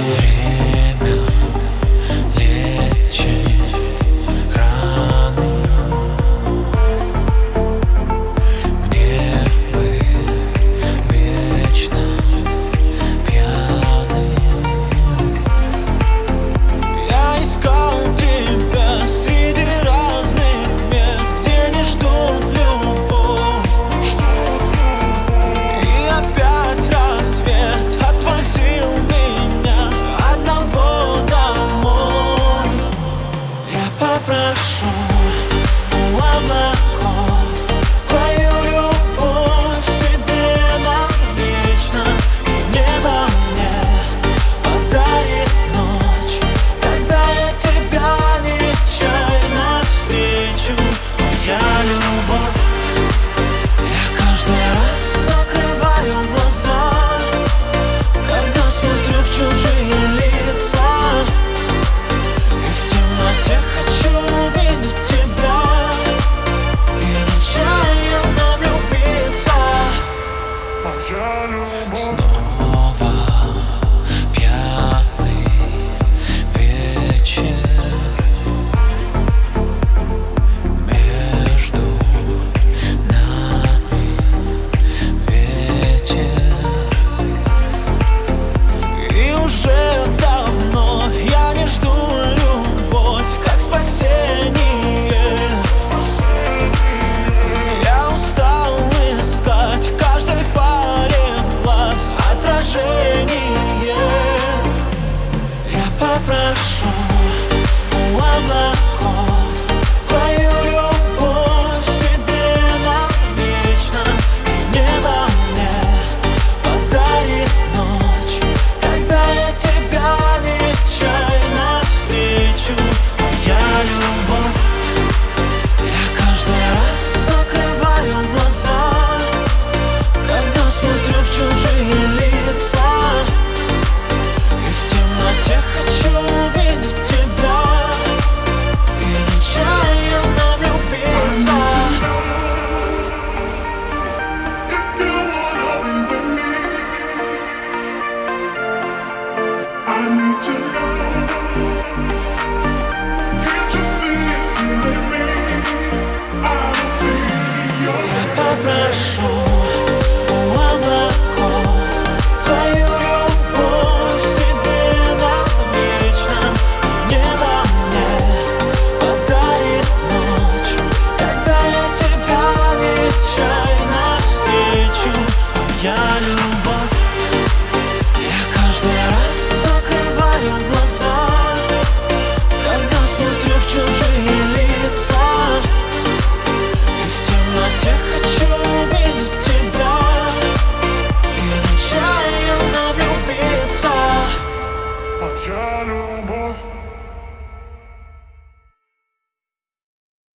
Время лечит раны. Мне быть вечно пьяным. Я искал тебя среди разных мест, где не ждут любовь. И опять рассвет отвозил меня одного домой. Я попрошу у облаков твою любовь себе навечно, и небо мне подарит ночь, когда я тебя нечаянно встречу. Моя любовь. Я каждый раз закрываю глаза, когда смотрю в чужие лица, и в темноте хочу увидеть тебя и нечаянно влюбиться. Моя любовь. Снова